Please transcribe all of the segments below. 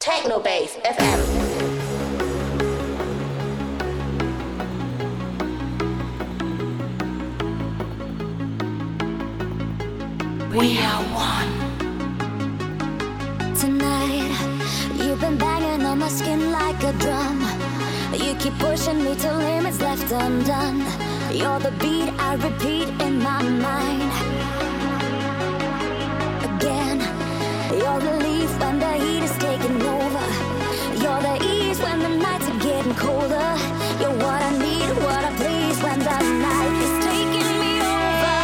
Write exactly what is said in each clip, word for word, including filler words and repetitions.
Technobase F M. We are one. Tonight, you've been banging on my skin like a drum. You keep pushing me to limits left undone. You're the beat I repeat in my mind. Again, you're the relief when the heat is taking over. You're the ease when the nights are getting colder. You're what I need, what I please when the night is taking me over.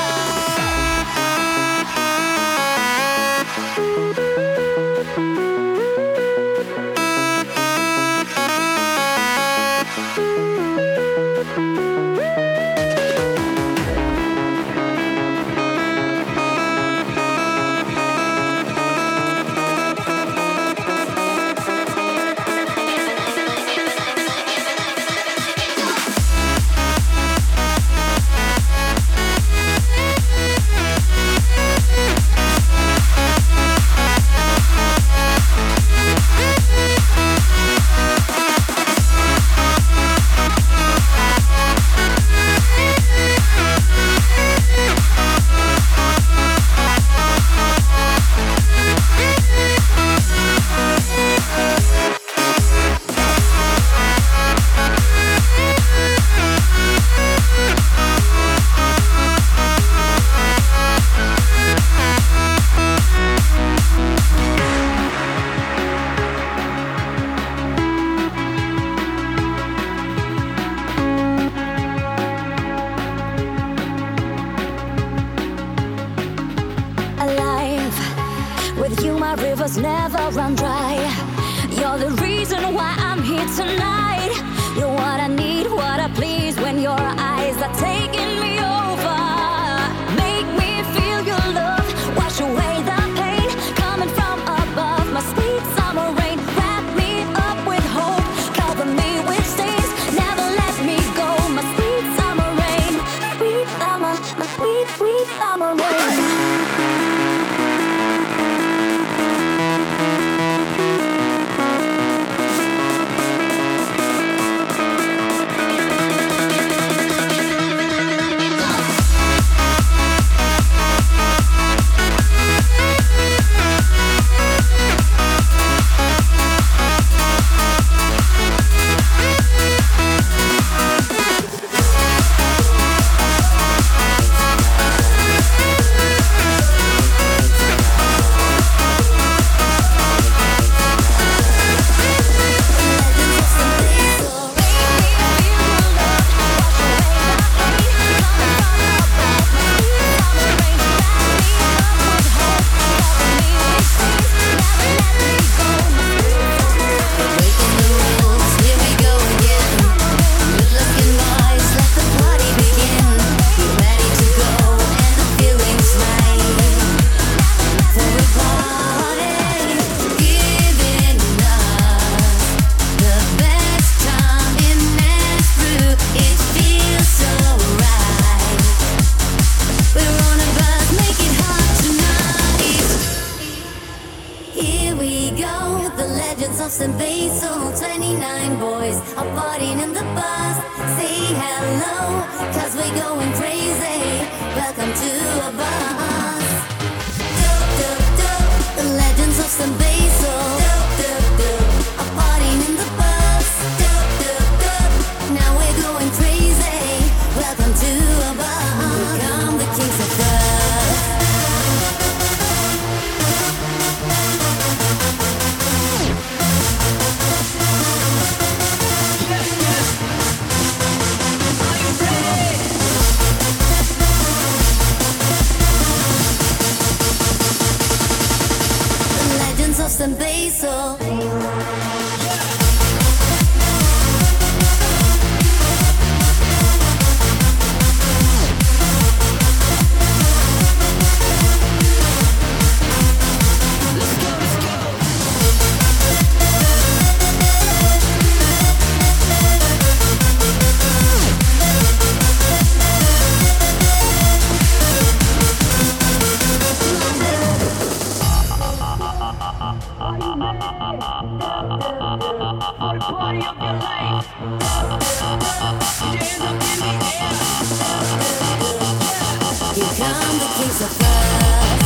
Rivers never run dry. You're the reason why I'm here tonight. You're what I need, what I please when your eyes are taking me over. Make me feel your love, wash away the pain coming from above. My sweet summer rain, wrap me up with hope, cover me with stains, never let me go. My sweet summer rain, sweet summer, my sweet, sweet summer rain. Party of your life. Hands up in the air. Here come the kings of love.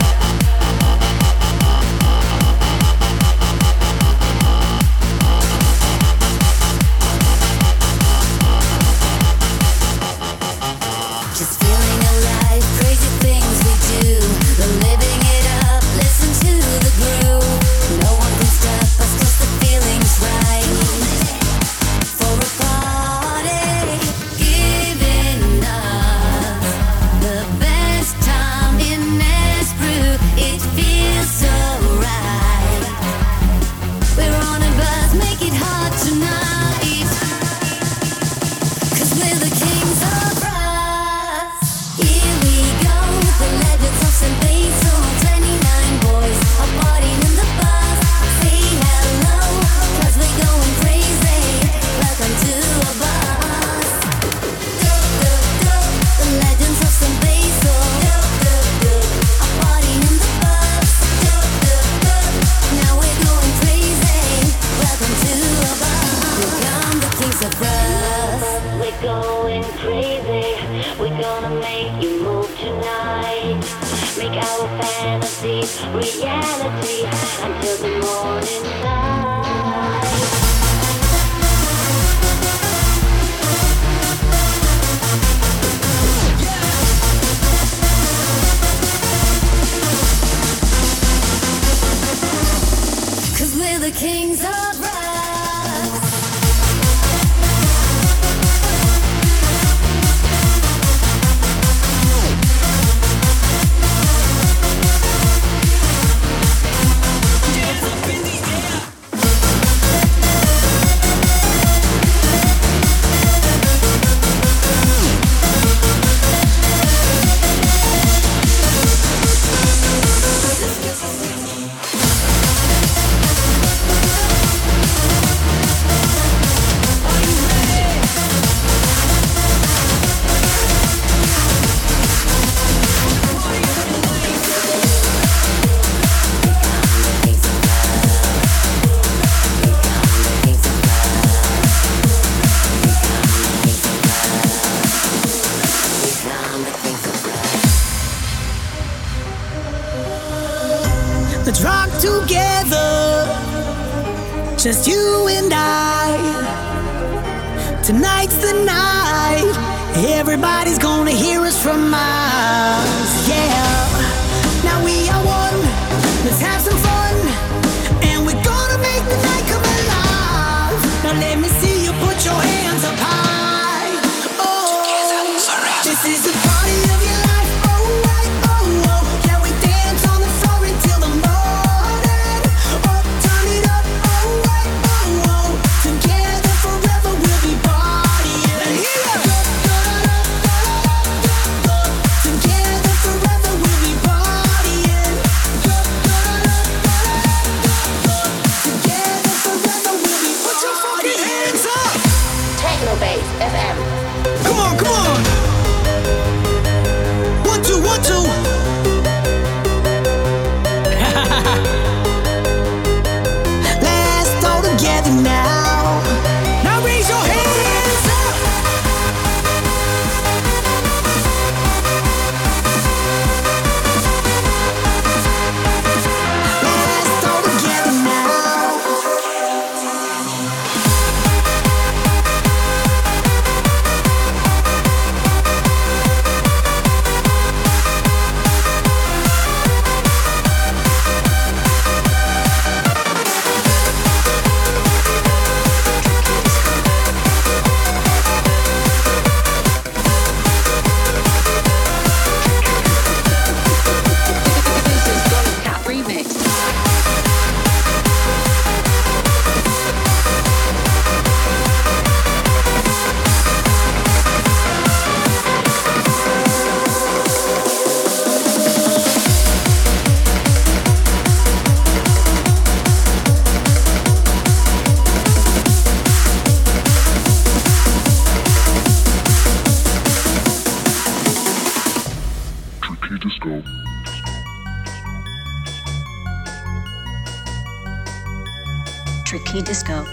Just feeling alive, crazy things we do. We're living it up, listen to the groove. No one can stop us 'cause the feeling's right. For a party, giving us the best time in Nashville. It feels so right. We're on a buzz, make it hot tonight. 'Cause we're the kings of rock. Here we go, the legends of Saint Basil. twenty-nine boys are partying in the bus. Say hello, 'cause we're going crazy. Welcome to a bus. Go, go, go, the legends of Saint Basil. Go, go, go, are partying in the bus. Go, go, go, now we're going crazy. Welcome to a bus. Here come the kings of rock. We're going crazy. We're gonna make you move tonight. Make our fantasies reality until the morning light. 'Cause we're the kings of rock. Hands up in the air. Let's rock together, just you and I. Tonight's the night, everybody's gonna hear us from miles. Yeah, now we are one, let's have some fun, and we're gonna make the night come alive. Now let me see you put your hands up high. Oh, this is the party of your life. Oh, right, oh, oh. Can we dance on the floor until the morning? Oh, turn it up. Oh, right, oh, oh. Together forever we'll be partying. Together forever we'll tricky disco.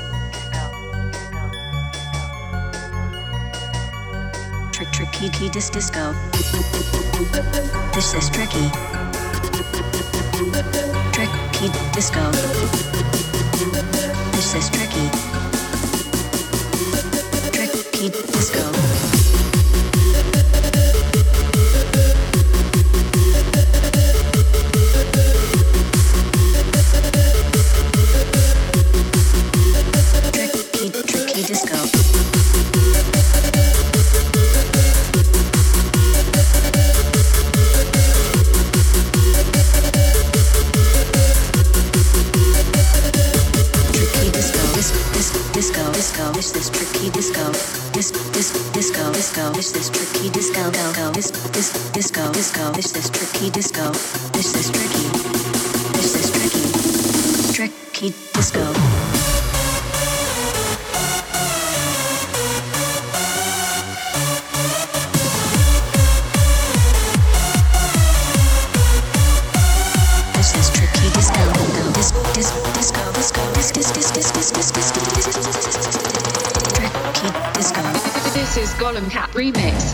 Trick tricky key dis disco. This is tricky. Tricky disco. This is tricky. Tricky disco. Is this tricky disco? This this disco disco. Is this tricky disco? Go go. This this disco disco. Is this tricky disco? Is this tricky? Is this tricky? Tricky disco. This is tricky disco. Go this this disco disco. This this this this this this this this. Disco. This is Gollum Cat Remix.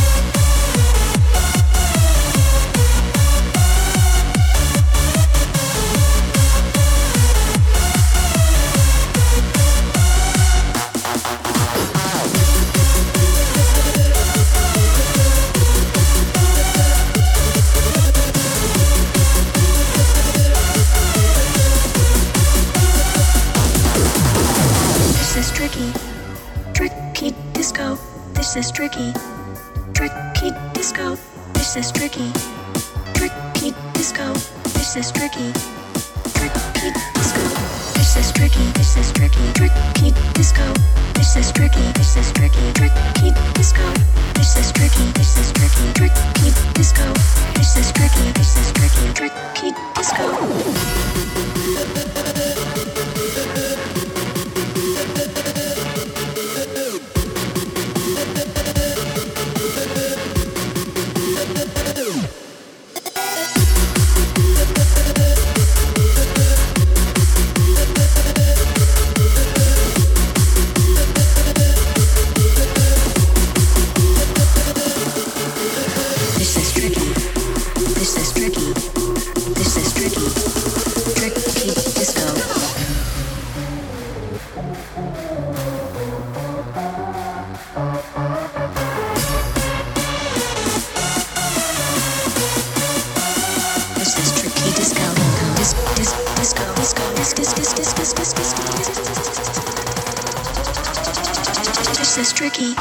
This is tricky. Tricky disco, this is tricky. Tricky disco, this is tricky. Tricky disco, this is tricky. Tricky disco, this is tricky. This is tricky. Tricky disco, this is tricky. This is tricky. Tricky disco, this is tricky. This is tricky. Tricky disco, this is tricky. This is tricky. Tricky disco. This is tricky.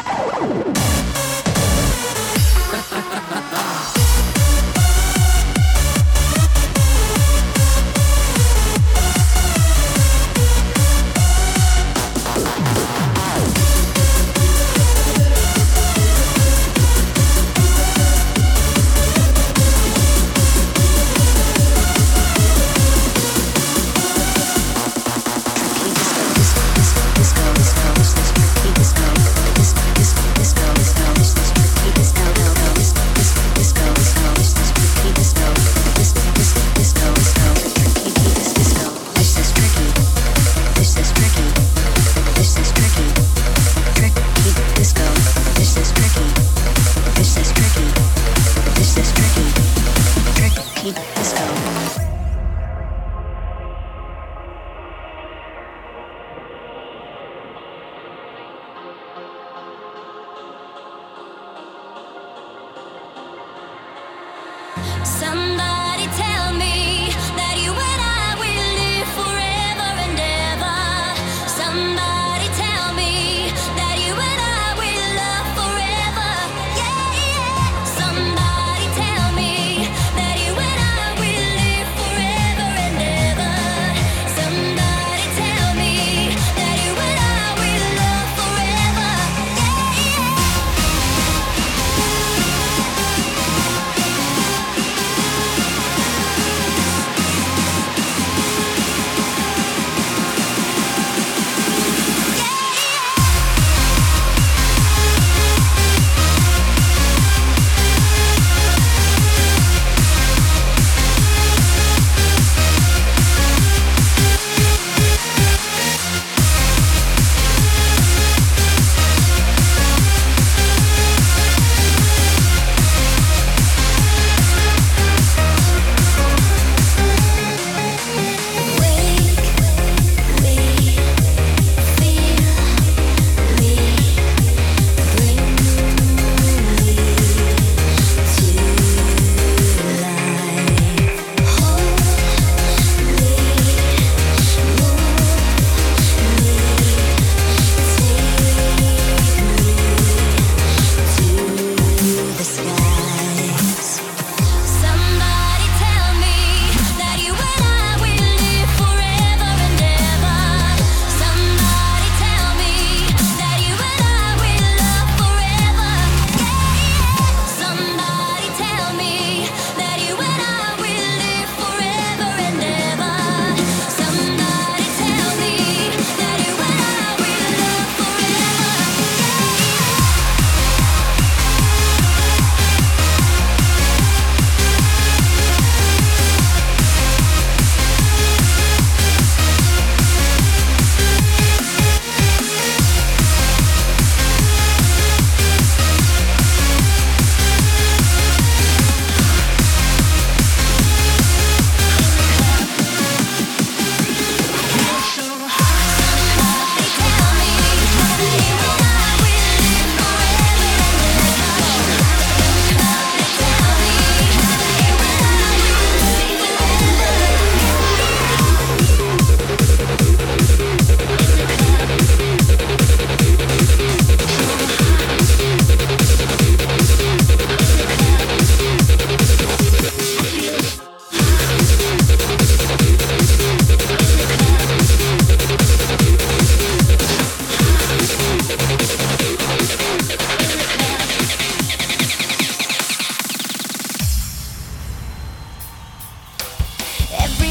Somebody tell me that you and I will live forever and ever. Somebody tell me that you and I will love forever. Yeah, yeah. Somebody tell me that you and I will live forever and ever. Somebody tell me that you and I will love forever. Yeah, yeah.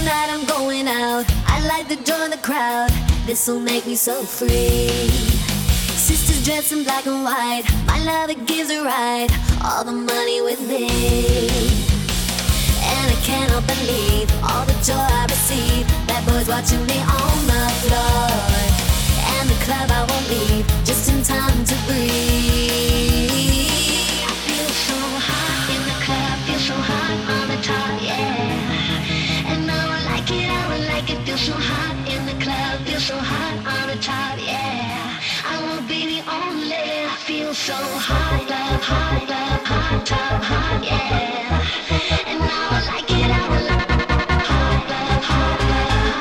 night I'm going out. I like to join the crowd. This'll make me so free. Sisters dressed in black and white. My love, it gives a ride. All the money with me. And I cannot believe all the joy I receive. Bad boys watching me on the floor. And the club I won't leave, just in time to breathe. I feel so hot in the club, feel so hot on the top, yeah. And now I like it, I would like it, feel so hot in the club, feel so hot on the top, yeah. I won't be the only, I feel so hot, love, hot, love, hot, top, hot, yeah. And now I like it, I would like it, hot, love, hot, love,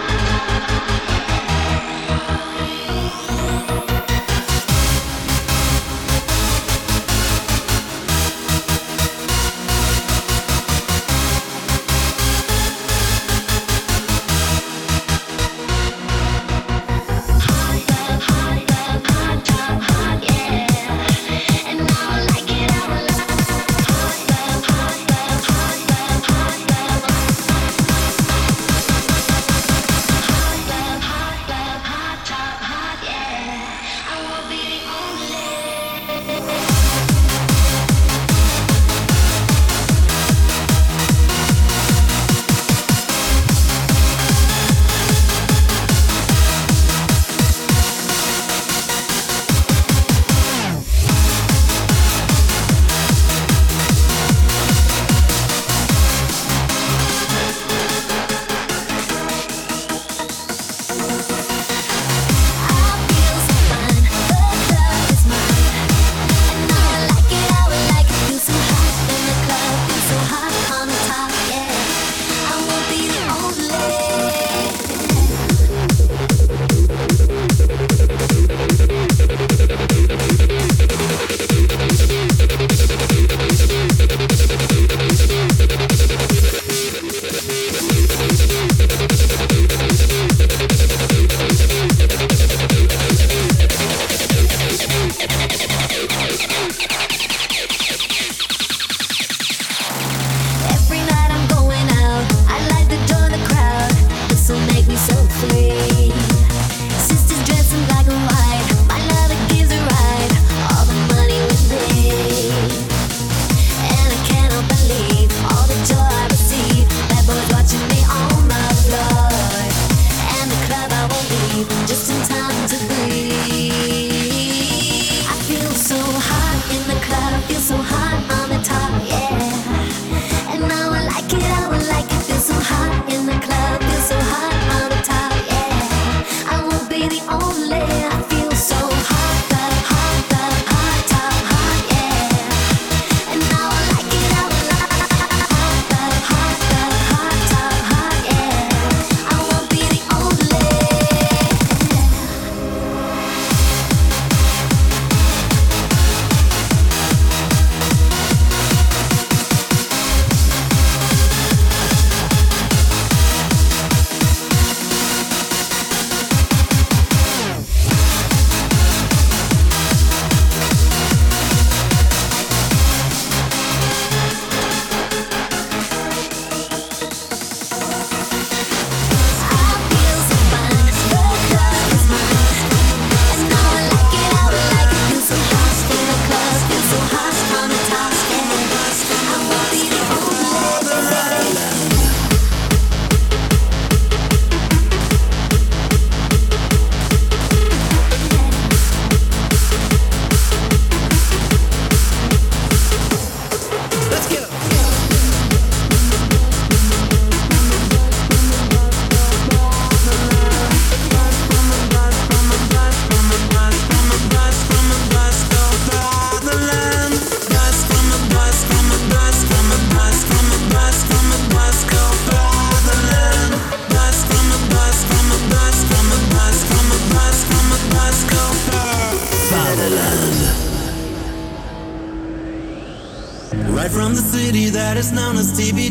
Right from the city that is known as T B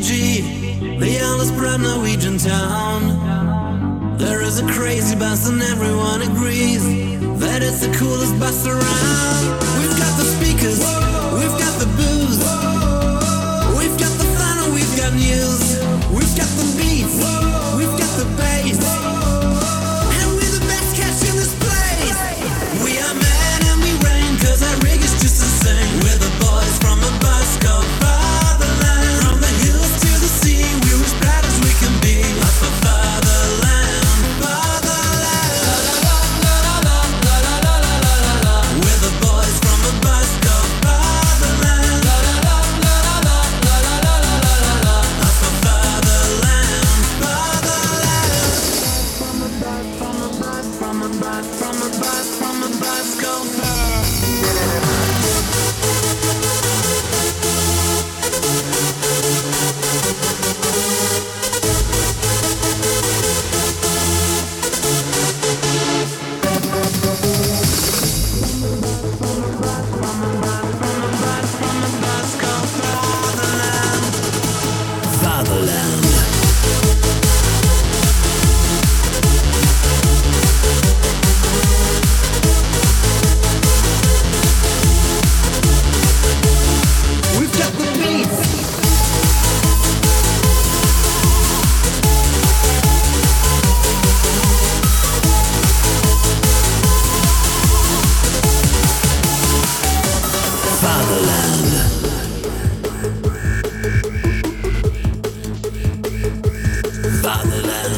G, the oldest proud Norwegian town. There is a crazy bus and everyone agrees that it's the coolest bus around. We've got the speakers, we've got the booze, we've got the fun and we've got news, we've got the beats, we've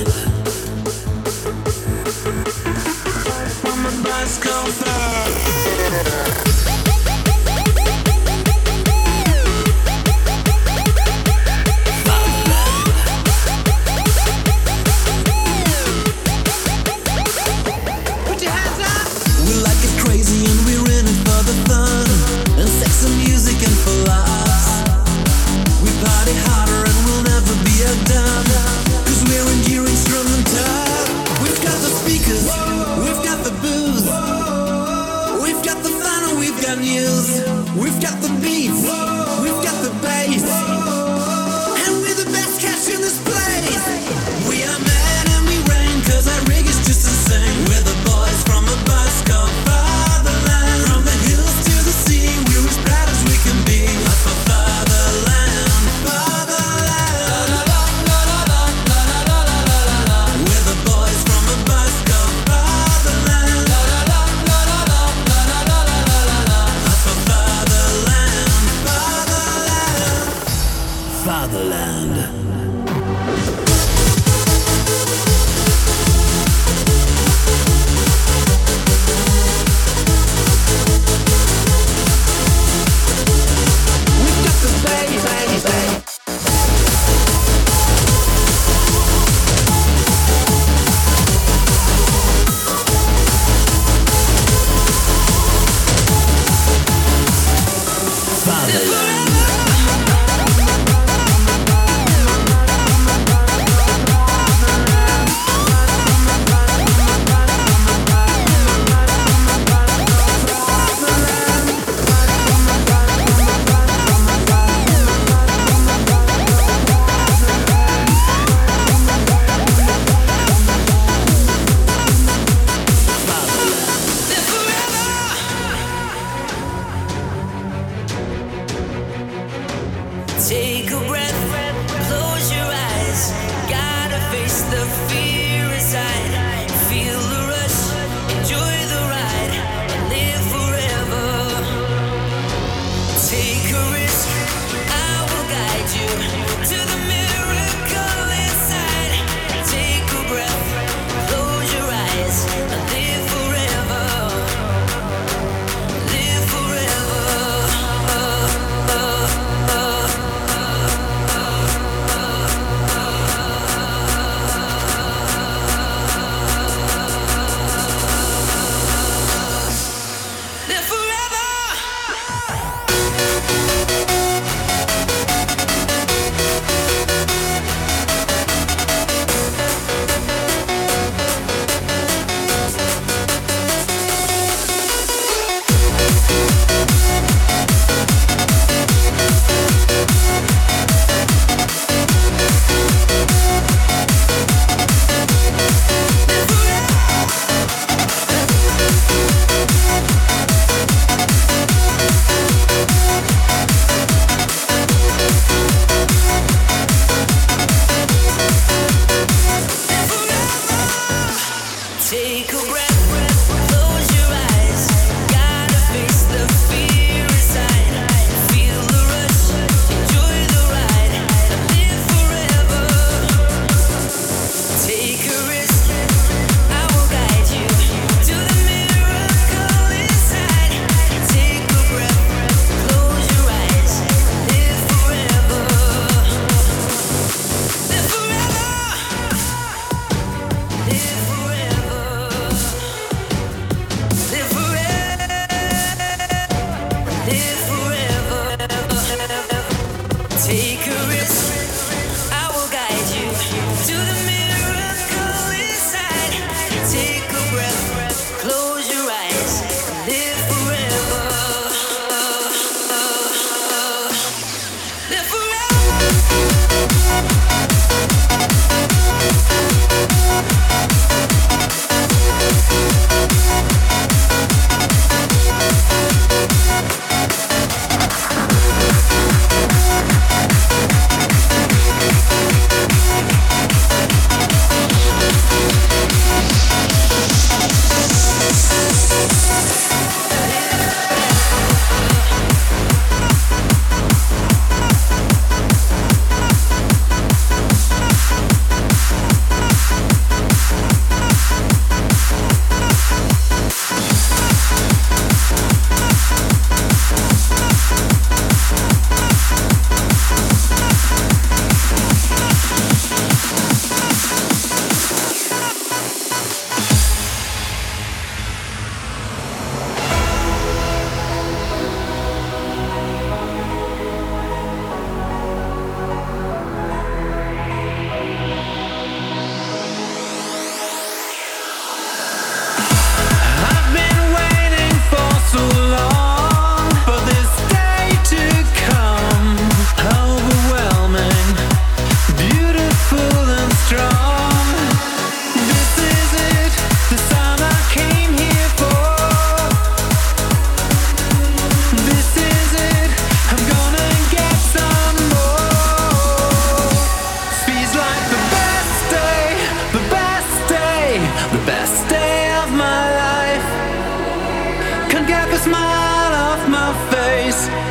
From a bus cover. Put your hands up. We like it crazy and we're in it for the fun and sex and music and for laughs. We party harder and we'll never be outdone, cause we're enduring strong and tough. We've got the speakers, we've got the booze, we've got the fun and we've got news. We've got the beats, we've got the bass, and we're the best cats in this place. We are mad and we rain cause our rig is just insane. We're the boys from a bus called Fatherland. From the hills to the sea, we're as proud as we can be. Up for Fatherland, Fatherland. We're the boys from a bus called Fatherland. Up for Fatherland.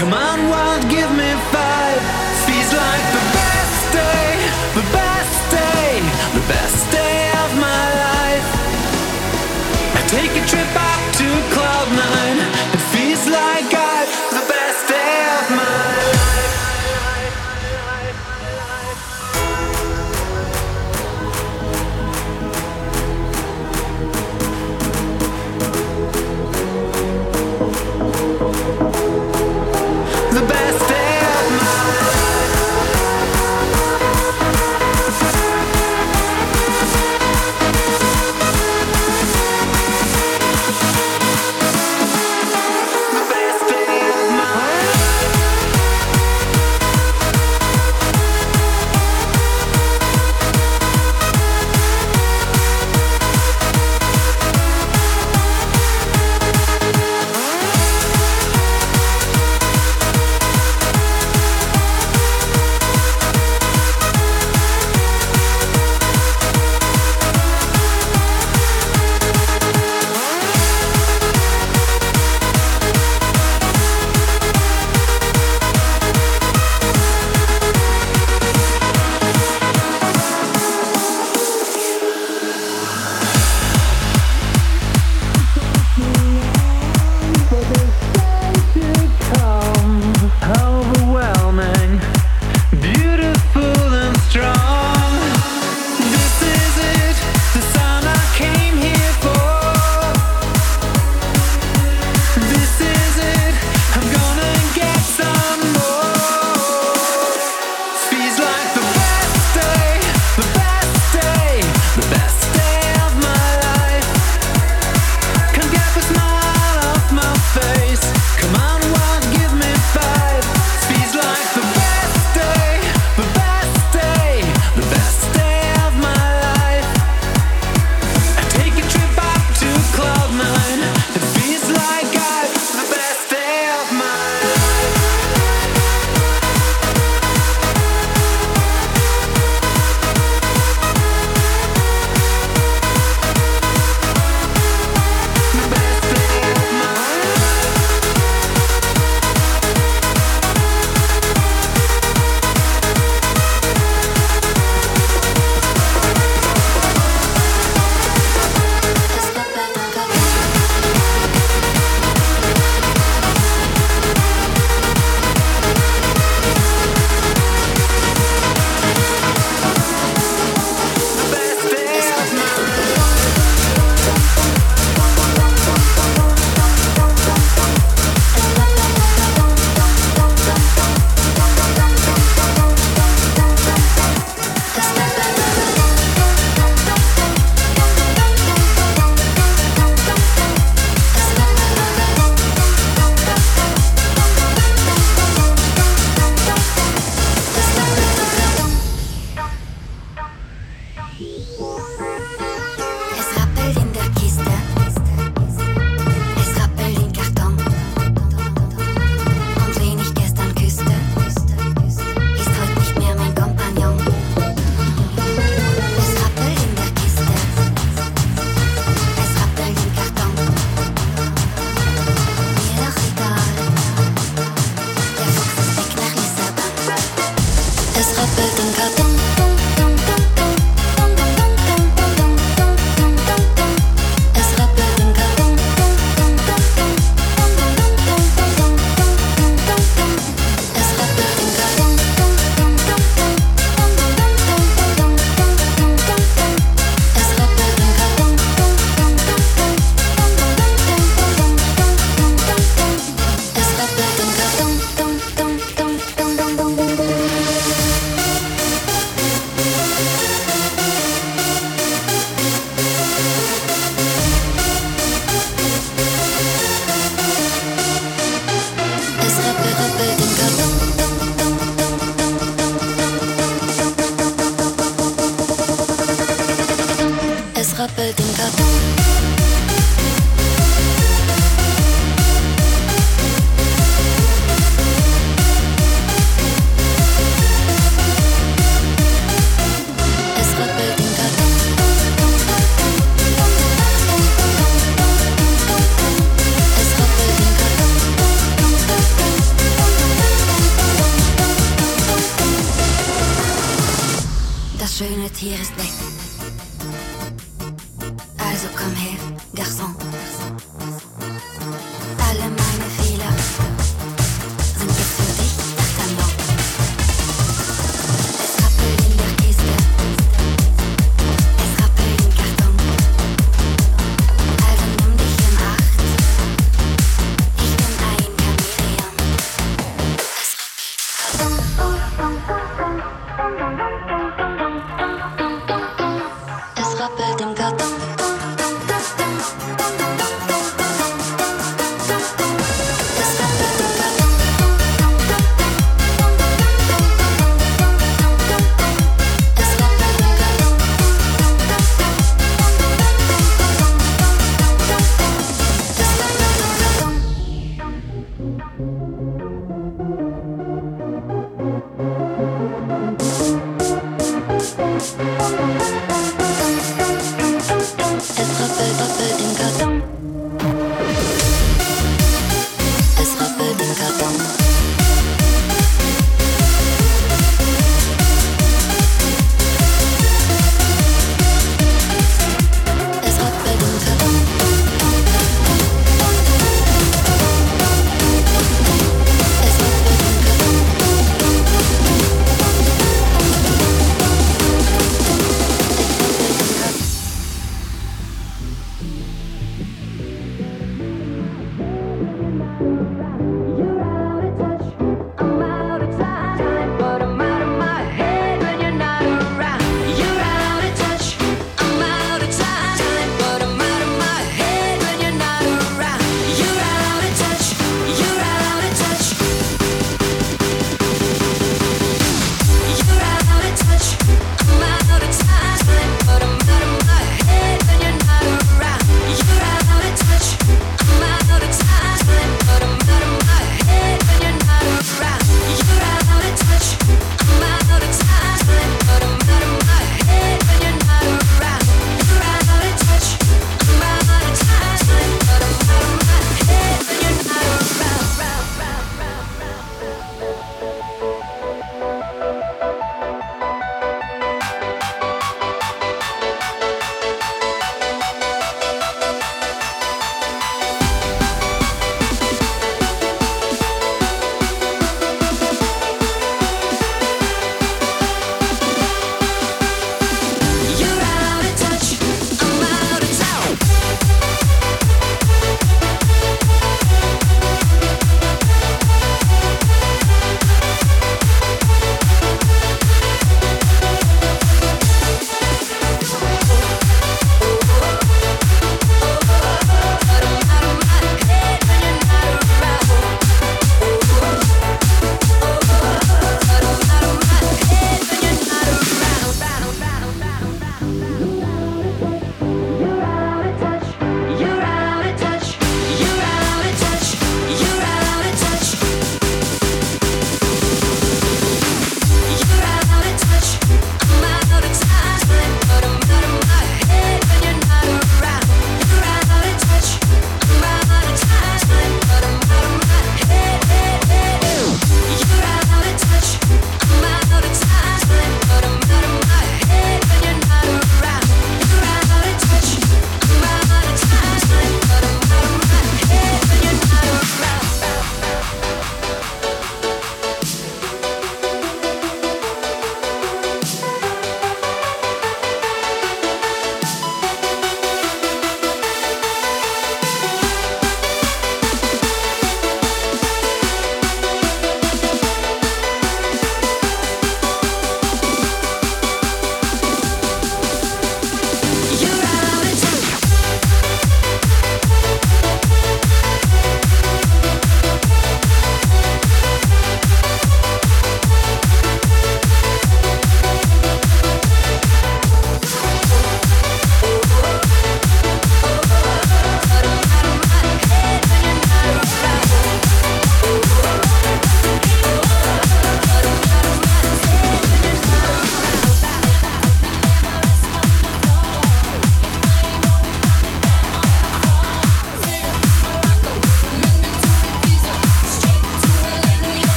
Come on, world, give me five. Feels like the best day, the best day, the best day of my life. I take a trip up to cloud nine. It feels like I've the best day of my life. The best day of my rappelt den Karton. Es rappelt den Karton. Es rappelt den Karton. Also komm her, Garçon. Alle meine Fehler sind jetzt für dich das Talon. Es rappelt in der Kiste, es rappelt im Karton. Also nimm dich in Acht, ich bin ein Chamäleon. Es rappelt im Karton.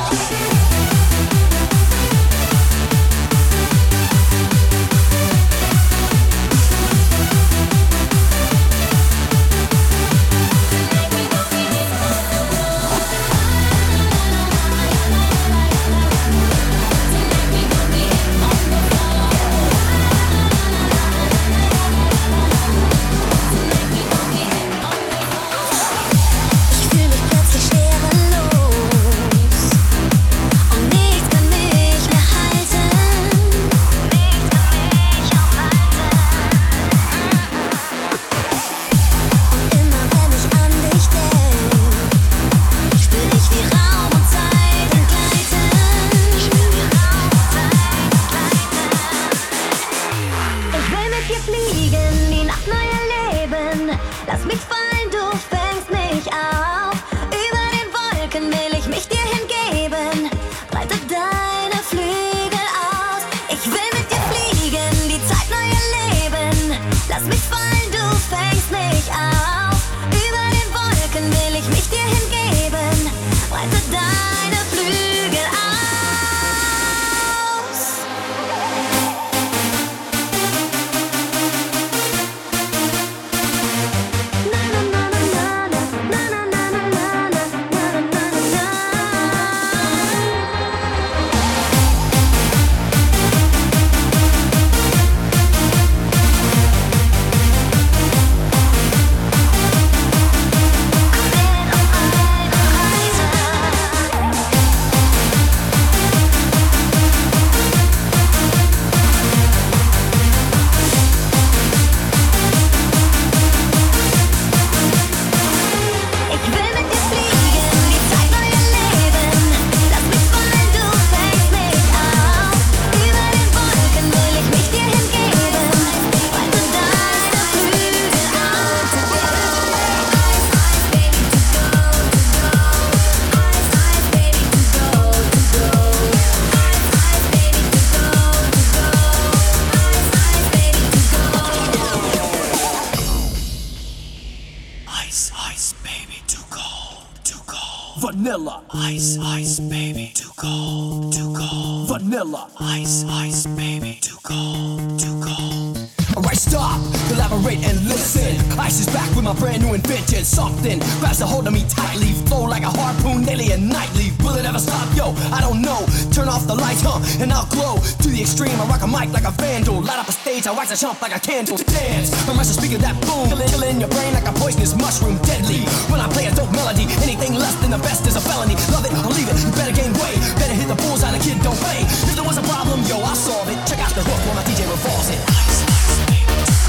Vanilla ice, ice, baby, too cold, too cold. Vanilla ice, ice, baby, too cold, too cold. Alright, stop, elaborate and listen. Ice is back with my brand new invention. Something grabs a hold of me tightly, flow like a harpoon daily and nightly. Will it ever stop? Yo, I don't know. Turn off the lights, huh, and I'll glow to the extreme. I rock a mic like a vandal, light up a stage. I wax a chump like a candle. Dance, immerse a speaker that boom, kill in your brain like a poisonous mushroom, deadly. When I play a dope melody, anything less than the best is a felony. Love it, I'll leave it. You better gain weight, better hit the bullseye. The kid don't play. If there was a problem, yo, I'll solve it. Check out the hook while my D J revolves it. Ice, ice, baby.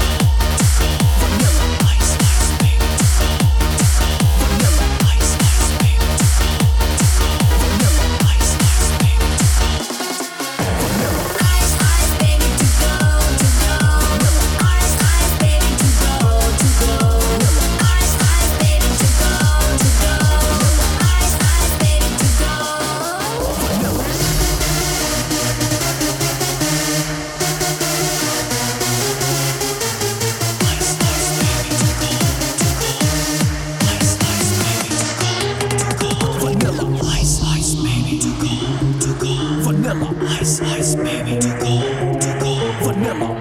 Ice, ice, baby, too cold, too cold. Vanilla.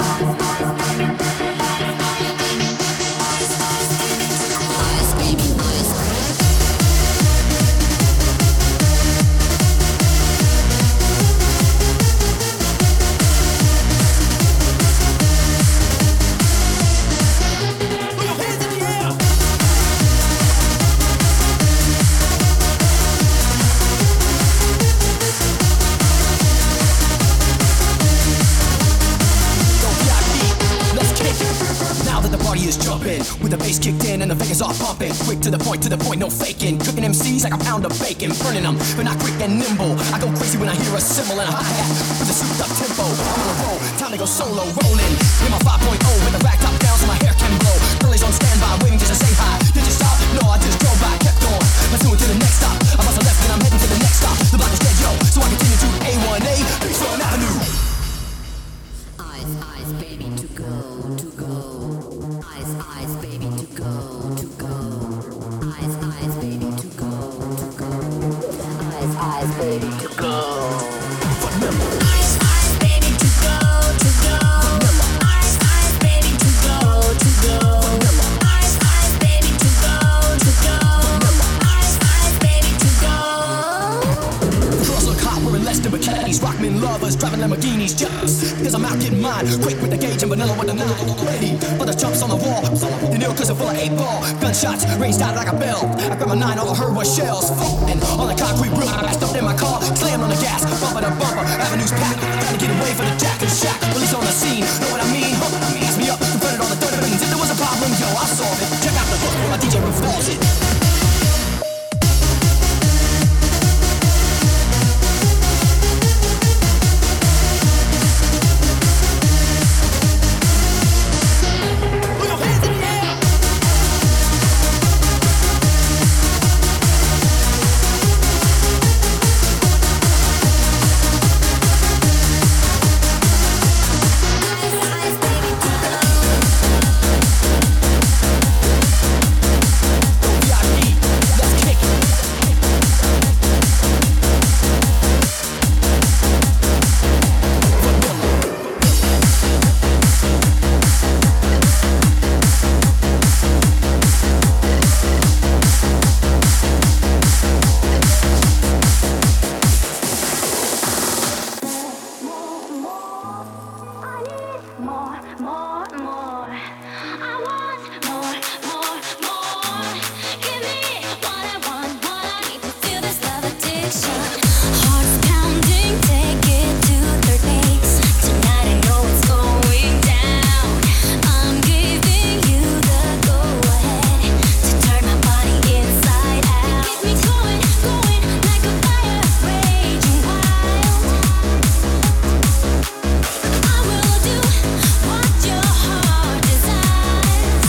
With the bass kicked in and the fingers all pumping. Quick to the point, to the point, no faking. Cooking M Cs like a pound of bacon. Burning them, but not quick and nimble. I go crazy when I hear a cymbal and a hi-hat with a souped up tempo. I'm on a roll, time to go solo, rolling. In my five point oh with the rack top down so my hair can blow. Girlies on standby, waiting just to say hi. Did you stop? No, I just drove by, kept on. Let's do it to the next stop. I bust a left and I'm heading to the next stop. The block is dead, yo, so I continue to A one A, Beachfront Avenue. Ice, ice, baby, to go, to go. Ice, ice, baby, to go, to go. Ice, ice, baby, to go, to go. Ice, ice. ice, baby, to go. Vanilla. Ice, ice, baby, to go, to go. Vanilla. Ice, ice, baby, to go, to go. Vanilla. Ice, ice, baby, to go, to go. Vanilla. Ice, ice, baby, to go. Girls look hot wearing less than bikinis. Rockmen lovers driving Lamborghinis just cause I'm out getting mine. Quick with the gauge and vanilla with the nine. Ready for the jumps on the wall. You know cause I'm full of eight ball. Gunshots raised out like a bell. I grabbed my nine, all I heard was shells. And on the concrete roof, I stepped in my car, slammed on the gas, bumper to bumper, avenues packed. Trying to get away from the jack and shack. Police on the scene, know what I mean? Huh? Ask me up, converted all the dirt. If there was a problem, yo, I'll solve it. Check out the hook where my D J revolves it. More, more, more. I want more, more, more. Give me what I want, what I need to feel this love addiction. Heart's pounding, take it to third base. Tonight I know it's going down. I'm giving you the go ahead to turn my body inside out. Keep me going, going like a fire, raging wild. I will do what your heart desires.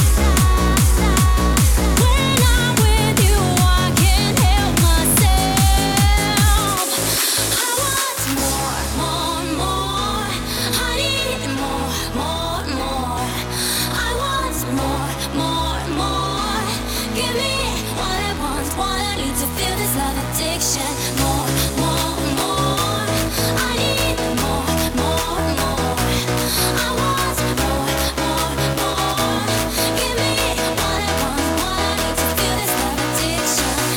When I'm with you, I can't help myself. I want more, more, more. I need more, more, more. I want more, more, more. Give me what I want, what I need to feel this love addiction. More, more, more. I need more, more, more. I want more, more, more. Give me what I want, what I need to feel this love addiction.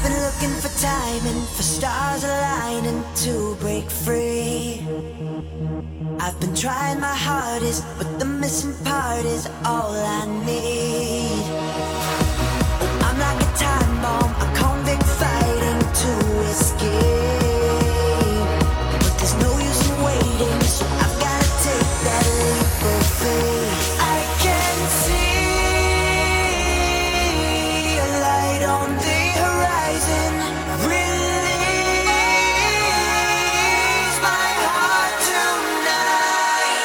been looking for time and for stars aligning to break free. I've been trying my hardest, but the missing part is all I need. Oh, I'm like a time bomb, a convict fighting to escape. But there's no use in waiting, so I've gotta take that leap of faith. I can see a light on the horizon. Release my heart tonight.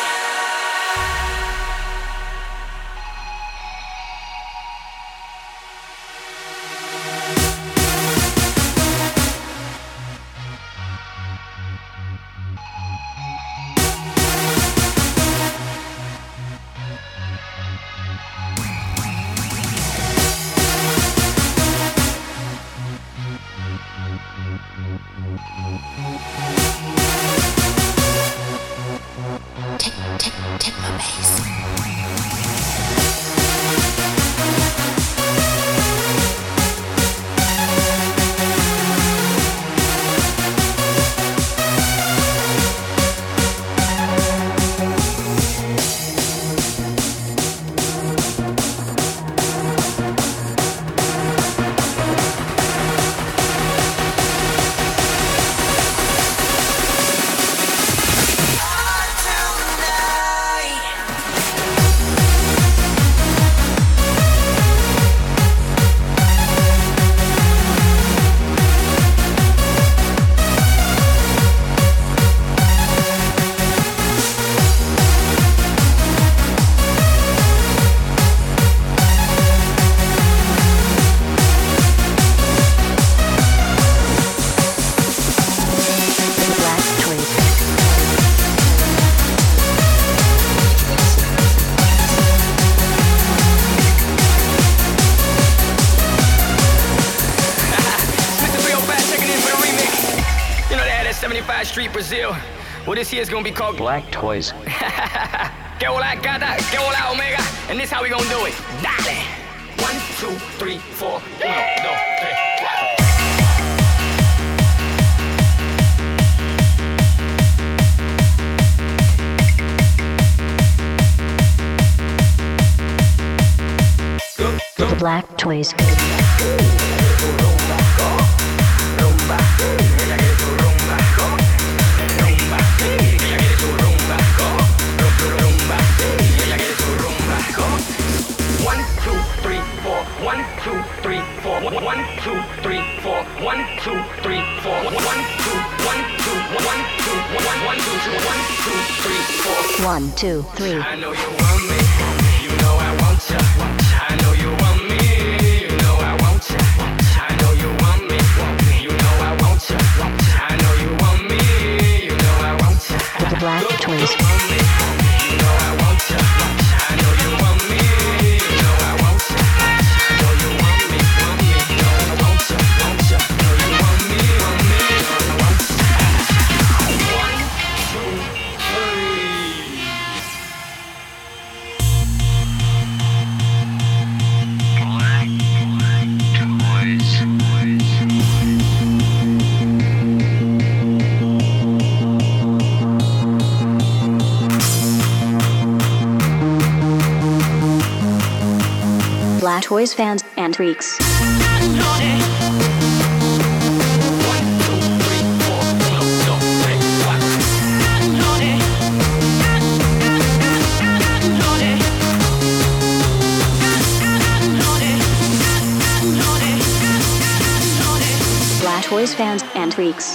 seventy-five Street, Brazil. Well, this here is gonna be called Black Toys. Que hola gata, que hola omega, and this how we gonna do it. Dale. One, two, three, four. Uno, dos, tres, cuatro. The Black Toys. One, two, three, four. One, two, three, four. One, two, three, four. One, two, three, four. One, two, one, two, one, two, one, one, two, two, one, two, three, four. One, two, three. I know you want me. You know I want ya. I know you want me. You know I want ya. I know you want me. You know I want ya. I know you want me. You know I want ya. The Black Toys. You know I want ya. I know you want me. You know I want ya. I know you want me. Want me. Know I want ya. Want ya. Know you want me. Want me. Know I want ya. One, two, three. Black Toys fans and freaks. Black Toys fans and freaks.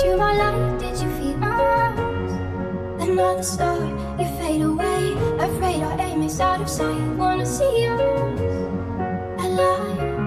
you my light? Did you feel my rose? Another star, you fade away. Afraid our aim is out of sight. Wanna see you alive.